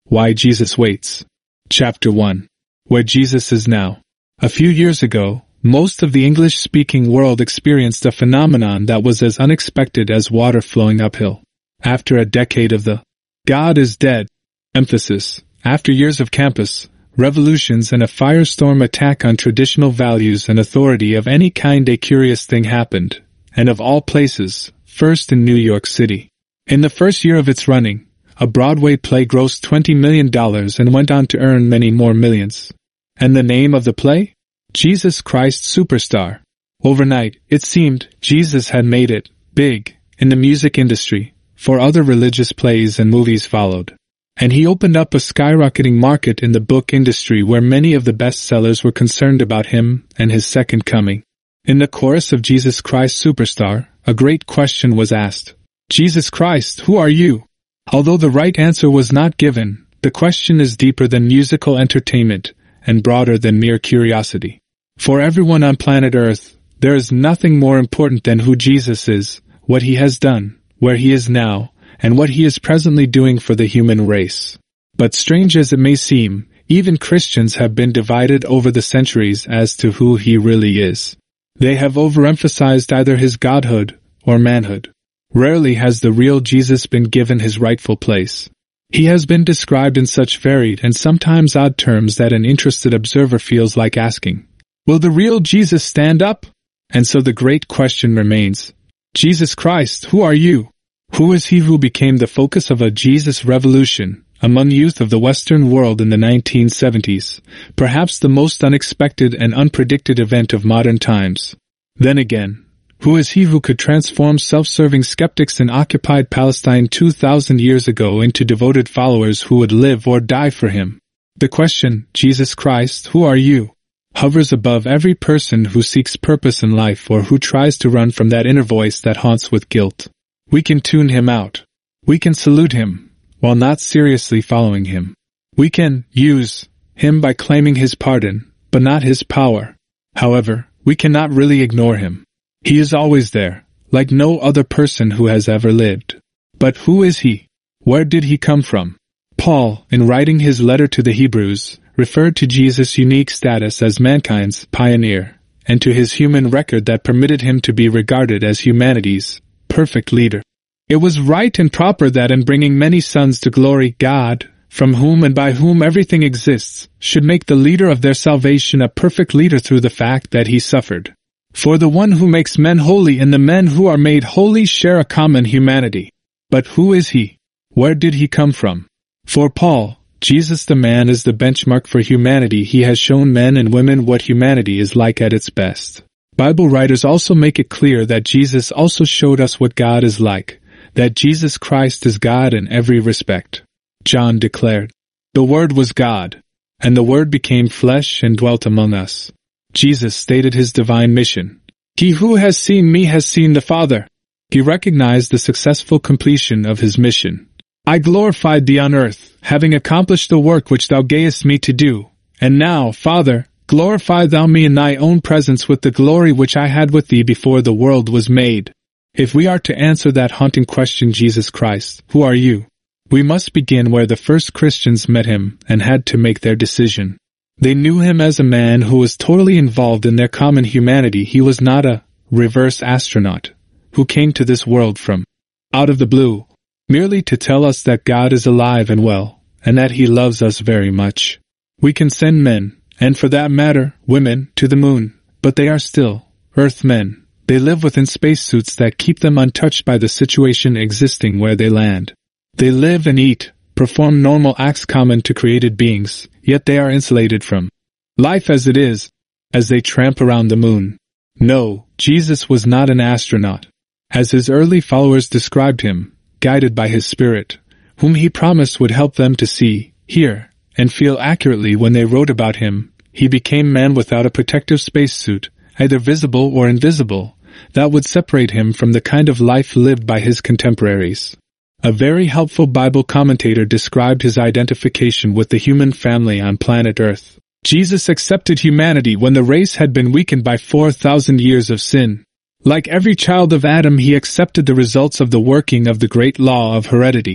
Why Jesus Waits. Chapter 1. Where Jesus is now. A few years ago, most of the English-speaking world experienced a phenomenon that was as unexpected as water flowing uphill. After a decade of the "God is dead" emphasis, after years of campus revolutions and a firestorm attack on traditional values and authority of any kind, a curious thing happened, and of all places, first in New York City. In the first year of its running, a Broadway play grossed $20 million and went on to earn many more millions. And the name of the play? Jesus Christ Superstar. Overnight, it seemed, Jesus had made it big in the music industry, for other religious plays and movies followed. And he opened up a skyrocketing market in the book industry where many of the bestsellers were concerned about him and his second coming. In the chorus of Jesus Christ Superstar, a great question was asked. Jesus Christ, who are you? Although the right answer was not given, the question is deeper than musical entertainment and broader than mere curiosity. For everyone on planet Earth, there is nothing more important than who Jesus is, what he has done, where he is now, and what he is presently doing for the human race. But strange as it may seem, even Christians have been divided over the centuries as to who he really is. They have overemphasized either his godhood or manhood. Rarely has the real Jesus been given his rightful place. He has been described in such varied and sometimes odd terms that an interested observer feels like asking, will the real Jesus stand up? And so the great question remains, Jesus Christ, who are you? Who is he who became the focus of a Jesus revolution among youth of the Western world in the 1970s, perhaps the most unexpected and unpredicted event of modern times? Then again, who is he who could transform self-serving skeptics in occupied Palestine 2,000 years ago into devoted followers who would live or die for him? The question, Jesus Christ, who are you? Hovers above every person who seeks purpose in life or who tries to run from that inner voice that haunts with guilt. We can tune him out. We can salute him, while not seriously following him. We can use him by claiming his pardon, but not his power. However, we cannot really ignore him. He is always there, like no other person who has ever lived. But who is he? Where did he come from? Paul, in writing his letter to the Hebrews, referred to Jesus' unique status as mankind's pioneer, and to his human record that permitted him to be regarded as humanity's perfect leader. It was right and proper that in bringing many sons to glory, God, from whom and by whom everything exists, should make the leader of their salvation a perfect leader through the fact that he suffered. For the one who makes men holy and the men who are made holy share a common humanity. But who is he? Where did he come from? For Paul, Jesus the man is the benchmark for humanity. He has shown men and women what humanity is like at its best. Bible writers also make it clear that Jesus also showed us what God is like, that Jesus Christ is God in every respect. John declared, "The Word was God, and the Word became flesh and dwelt among us." Jesus stated his divine mission. He who has seen me has seen the Father. He recognized the successful completion of his mission. I glorified thee on earth, having accomplished the work which thou gavest me to do. And now, Father, glorify thou me in thy own presence with the glory which I had with thee before the world was made. If we are to answer that haunting question, Jesus Christ, who are you? We must begin where the first Christians met him and had to make their decision. They knew him as a man who was totally involved in their common humanity. He was not a reverse astronaut who came to this world from out of the blue, merely to tell us that God is alive and well, and that he loves us very much. We can send men, and for that matter, women, to the moon, but they are still Earth men. They live within spacesuits that keep them untouched by the situation existing where they land. They live and eat, perform normal acts common to created beings, yet they are insulated from life as it is, as they tramp around the moon. No, Jesus was not an astronaut. As his early followers described him, guided by his Spirit, whom he promised would help them to see, hear, and feel accurately when they wrote about him, he became man without a protective spacesuit, either visible or invisible, that would separate him from the kind of life lived by his contemporaries. A very helpful Bible commentator described his identification with the human family on planet Earth. Jesus accepted humanity when the race had been weakened by 4,000 years of sin. Like every child of Adam, he accepted the results of the working of the great law of heredity.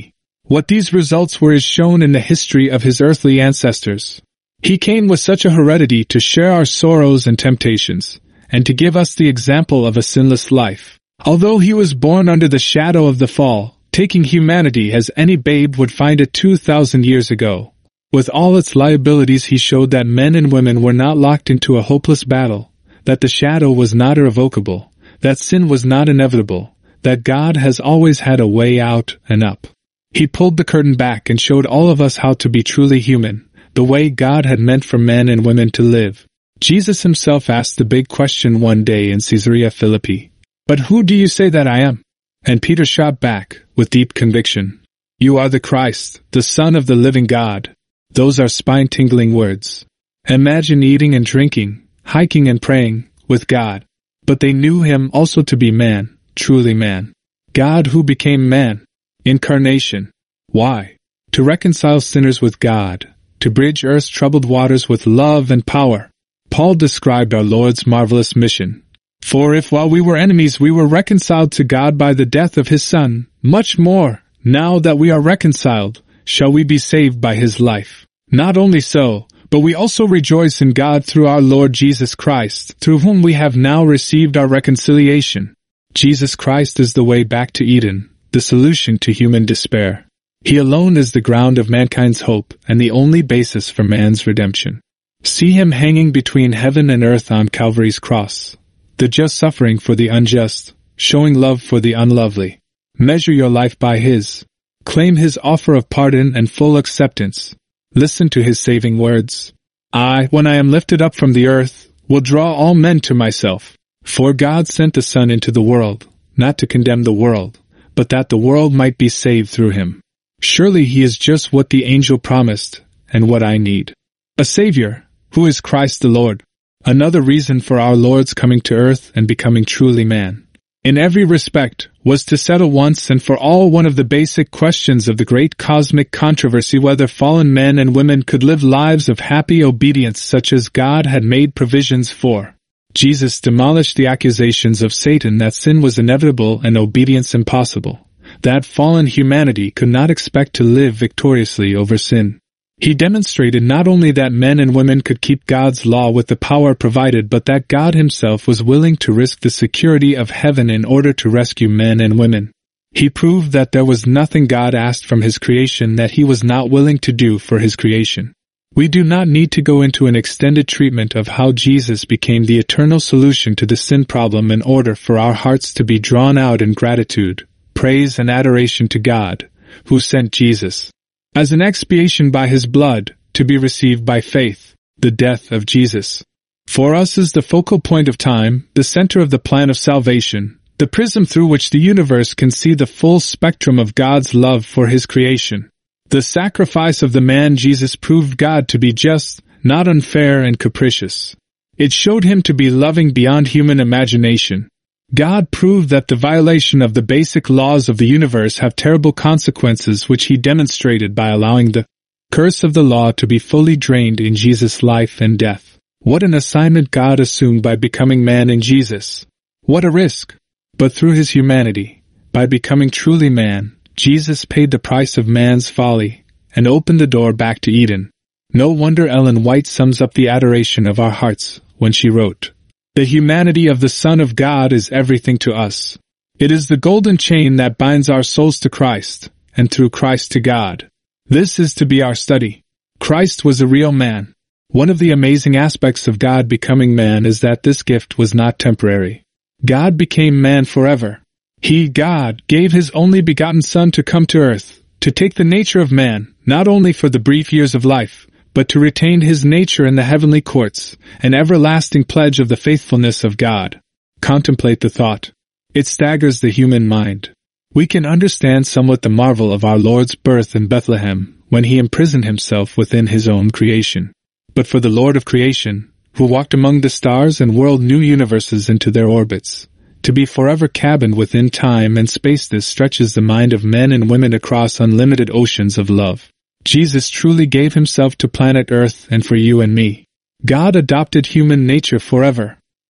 What these results were is shown in the history of his earthly ancestors. He came with such a heredity to share our sorrows and temptations, and to give us the example of a sinless life. Although he was born under the shadow of the fall, taking humanity as any babe would find it 2,000 years ago. With all its liabilities, he showed that men and women were not locked into a hopeless battle, that the shadow was not irrevocable, that sin was not inevitable, that God has always had a way out and up. He pulled the curtain back and showed all of us how to be truly human, the way God had meant for men and women to live. Jesus himself asked the big question one day in Caesarea Philippi, "But who do you say that I am?" And Peter shot back, with deep conviction, "You are the Christ, the Son of the living God." Those are spine-tingling words. Imagine eating and drinking, hiking and praying, with God. But they knew him also to be man, truly man. God who became man. Incarnation. Why? To reconcile sinners with God, to bridge earth's troubled waters with love and power. Paul described our Lord's marvelous mission. For if while we were enemies we were reconciled to God by the death of his Son, much more, now that we are reconciled, shall we be saved by his life. Not only so, but we also rejoice in God through our Lord Jesus Christ, through whom we have now received our reconciliation. Jesus Christ is the way back to Eden, the solution to human despair. He alone is the ground of mankind's hope and the only basis for man's redemption. See him hanging between heaven and earth on Calvary's cross, the just suffering for the unjust, showing love for the unlovely. Measure your life by his. Claim his offer of pardon and full acceptance. Listen to his saving words. I, when I am lifted up from the earth, will draw all men to myself. For God sent the Son into the world, not to condemn the world, but that the world might be saved through him. Surely he is just what the angel promised, and what I need. A Savior, who is Christ the Lord. Another reason for our Lord's coming to earth and becoming truly man, in every respect, was to settle once and for all one of the basic questions of the great cosmic controversy whether fallen men and women could live lives of happy obedience such as God had made provisions for. Jesus demolished the accusations of Satan that sin was inevitable and obedience impossible, that fallen humanity could not expect to live victoriously over sin. He demonstrated not only that men and women could keep God's law with the power provided, but that God himself was willing to risk the security of heaven in order to rescue men and women. He proved that there was nothing God asked from his creation that he was not willing to do for his creation. We do not need to go into an extended treatment of how Jesus became the eternal solution to the sin problem in order for our hearts to be drawn out in gratitude, praise and adoration to God, who sent Jesus as an expiation by his blood, to be received by faith, the death of Jesus. For us is the focal point of time, the center of the plan of salvation, the prism through which the universe can see the full spectrum of God's love for his creation. The sacrifice of the man Jesus proved God to be just, not unfair and capricious. It showed him to be loving beyond human imagination. God proved that the violation of the basic laws of the universe have terrible consequences, which he demonstrated by allowing the curse of the law to be fully drained in Jesus' life and death. What an assignment God assumed by becoming man in Jesus. What a risk! But through his humanity, by becoming truly man, Jesus paid the price of man's folly and opened the door back to Eden. No wonder Ellen White sums up the adoration of our hearts when she wrote, "The humanity of the Son of God is everything to us. It is the golden chain that binds our souls to Christ, and through Christ to God." This is to be our study. Christ was a real man. One of the amazing aspects of God becoming man is that this gift was not temporary. God became man forever. He, God, gave his only begotten Son to come to earth, to take the nature of man, not only for the brief years of life, but to retain his nature in the heavenly courts, an everlasting pledge of the faithfulness of God. Contemplate the thought. It staggers the human mind. We can understand somewhat the marvel of our Lord's birth in Bethlehem, when he imprisoned himself within his own creation. But for the Lord of creation, who walked among the stars and whirled new universes into their orbits, to be forever cabined within time and space, this stretches the mind of men and women across unlimited oceans of love. Jesus truly gave himself to planet Earth and for you and me. God adopted human nature forever.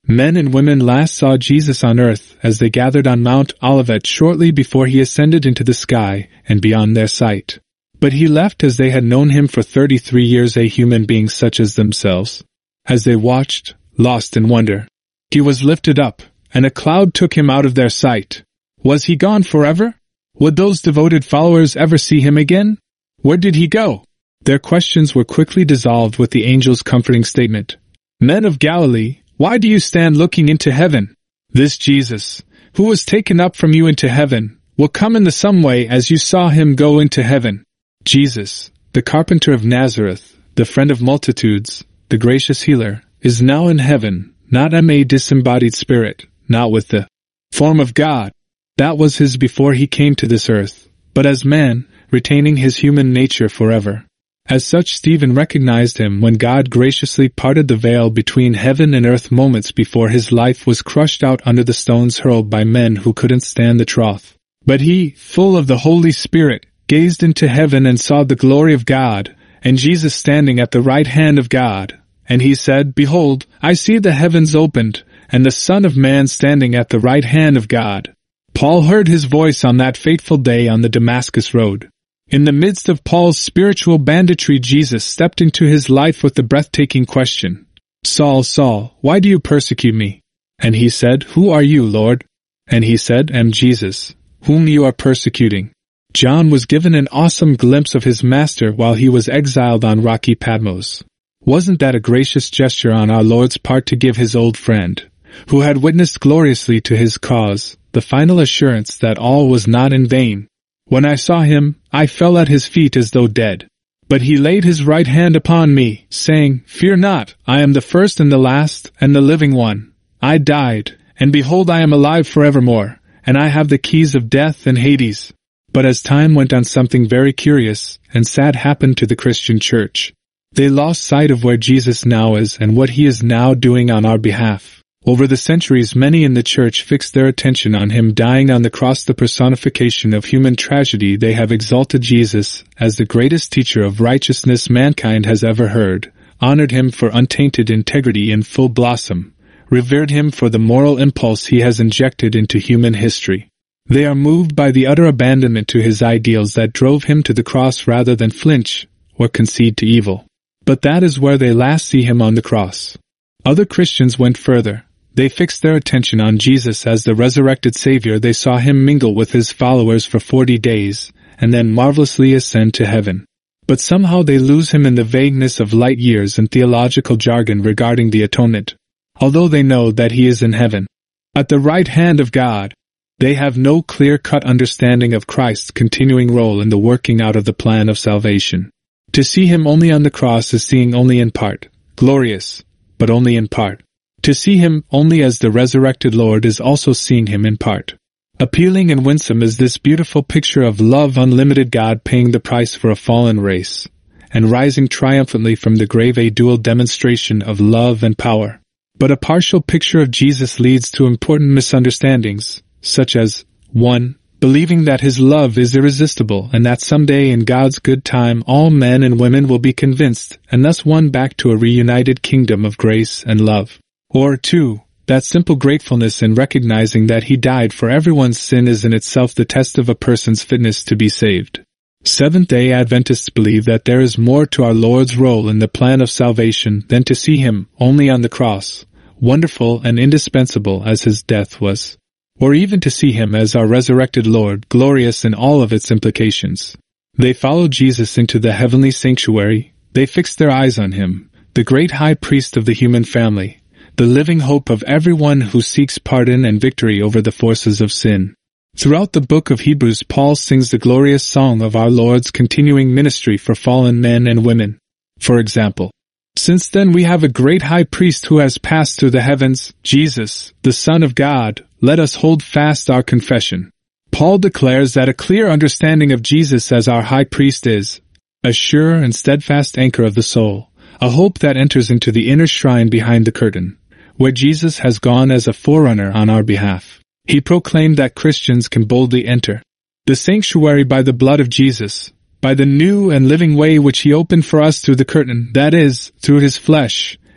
Men and women last saw Jesus on earth as they gathered on Mount Olivet shortly before he ascended into the sky and beyond their sight. But he left as they had known him for 33 years, a human being such as themselves. As they watched, lost in wonder, he was lifted up, and a cloud took him out of their sight. Was he gone forever? Would those devoted followers ever see him again? Where did he go? Their questions were quickly dissolved with the angel's comforting statement. Men of Galilee, why do you stand looking into heaven? This Jesus, who was taken up from you into heaven, will come in the same way as you saw him go into heaven. Jesus, the carpenter of Nazareth, the friend of multitudes, the gracious healer, is now in heaven, not a disembodied spirit, not with the form of God. That was his before he came to this earth, but as man, retaining his human nature forever. As such, Stephen recognized him when God graciously parted the veil between heaven and earth moments before his life was crushed out under the stones hurled by men who couldn't stand the trough. But he, full of the Holy Spirit, gazed into heaven and saw the glory of God, and Jesus standing at the right hand of God. And he said, Behold, I see the heavens opened, and the Son of Man standing at the right hand of God. Paul heard his voice on that fateful day on the Damascus road. In the midst of Paul's spiritual banditry, Jesus stepped into his life with the breathtaking question, Saul, Saul, why do you persecute me? And he said, Who are you, Lord? And he said, Am Jesus, whom you are persecuting. John was given an awesome glimpse of his master while he was exiled on rocky Patmos. Wasn't that a gracious gesture on our Lord's part to give his old friend, who had witnessed gloriously to his cause, the final assurance that all was not in vain? When I saw him, I fell at his feet as though dead. But he laid his right hand upon me, saying, Fear not, I am the first and the last, and the living one. I died, and behold I am alive forevermore, and I have the keys of death and Hades. But as time went on, something very curious and sad happened to the Christian church. They lost sight of where Jesus now is and what he is now doing on our behalf. Over the centuries, many in the church fixed their attention on him dying on the cross, the personification of human tragedy. They have exalted Jesus as the greatest teacher of righteousness mankind has ever heard, honored him for untainted integrity in full blossom, revered him for the moral impulse he has injected into human history. They are moved by the utter abandonment to his ideals that drove him to the cross rather than flinch or concede to evil. But that is where they last see him, on the cross. Other Christians went further. They fixed their attention on Jesus as the resurrected Savior. They saw him mingle with his followers for 40 days, and then marvelously ascend to heaven. But somehow they lose him in the vagueness of light years and theological jargon regarding the atonement. Although they know that he is in heaven, at the right hand of God, they have no clear-cut understanding of Christ's continuing role in the working out of the plan of salvation. To see him only on the cross is seeing only in part, glorious, but only in part. To see him only as the resurrected Lord is also seeing him in part. Appealing and winsome is this beautiful picture of love, unlimited God paying the price for a fallen race, and rising triumphantly from the grave, a dual demonstration of love and power. But a partial picture of Jesus leads to important misunderstandings, such as 1. Believing that his love is irresistible and that someday in God's good time all men and women will be convinced and thus won back to a reunited kingdom of grace and love. Or 2. That simple gratefulness in recognizing that he died for everyone's sin is in itself the test of a person's fitness to be saved. Seventh-day Adventists believe that there is more to our Lord's role in the plan of salvation than to see him only on the cross, wonderful and indispensable as his death was, or even to see him as our resurrected Lord, glorious in all of its implications. They follow Jesus into the heavenly sanctuary. They fix their eyes on him, the great high priest of the human family, the living hope of everyone who seeks pardon and victory over the forces of sin. Throughout the book of Hebrews, Paul sings the glorious song of our Lord's continuing ministry for fallen men and women. For example, Since then we have a great high priest who has passed through the heavens, Jesus, the Son of God, let us hold fast our confession. Paul declares that a clear understanding of Jesus as our high priest is a sure and steadfast anchor of the soul, a hope that enters into the inner shrine behind the curtain, where Jesus has gone as a forerunner on our behalf. He proclaimed that Christians can boldly enter the sanctuary by the blood of Jesus, by the new and living way which he opened for us through the curtain, that is, through his flesh,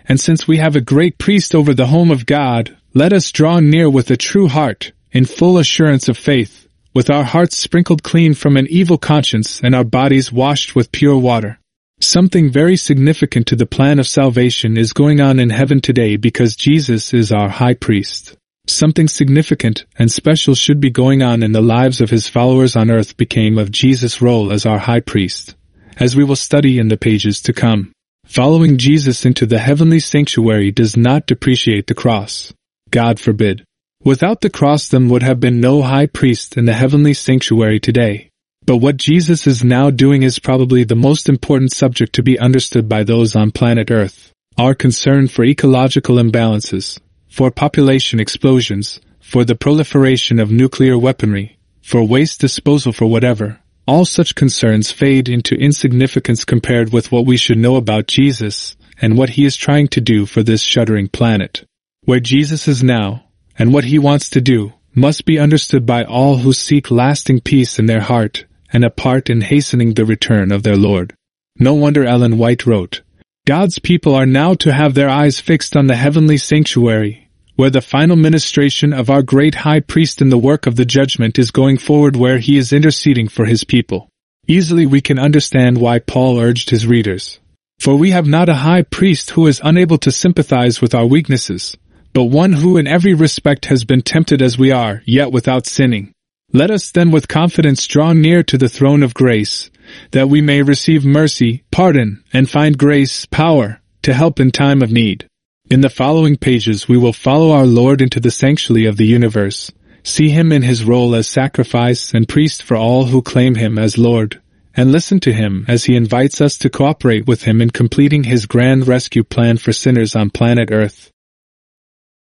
And since we have a great priest over the home of God, let us draw near with a true heart, in full assurance of faith, with our hearts sprinkled clean from an evil conscience and our bodies washed with pure water. Something very significant to the plan of salvation is going on in heaven today because Jesus is our high priest. Something significant and special should be going on in the lives of his followers on earth became of Jesus' role as our high priest, as we will study in the pages to come. Following Jesus into the heavenly sanctuary does not depreciate the cross. God forbid. Without the cross there would have been no high priest in the heavenly sanctuary today. But what Jesus is now doing is probably the most important subject to be understood by those on planet Earth. Our concern for ecological imbalances, for population explosions, for the proliferation of nuclear weaponry, for waste disposal, for whatever. All such concerns fade into insignificance compared with what we should know about Jesus and what he is trying to do for this shuddering planet. Where Jesus is now, and what he wants to do, must be understood by all who seek lasting peace in their heart and a part in hastening the return of their Lord. No wonder Ellen White wrote, "God's people are now to have their eyes fixed on the heavenly sanctuary, where the final ministration of our great high priest in the work of the judgment is going forward, where he is interceding for his people." Easily we can understand why Paul urged his readers, "For we have not a high priest who is unable to sympathize with our weaknesses, but one who in every respect has been tempted as we are, yet without sinning. Let us then with confidence draw near to the throne of grace, that we may receive mercy, pardon, and find grace, power, to help in time of need." In the following pages we will follow our Lord into the sanctuary of the universe, see him in his role as sacrifice and priest for all who claim him as Lord, and listen to him as he invites us to cooperate with him in completing his grand rescue plan for sinners on planet Earth.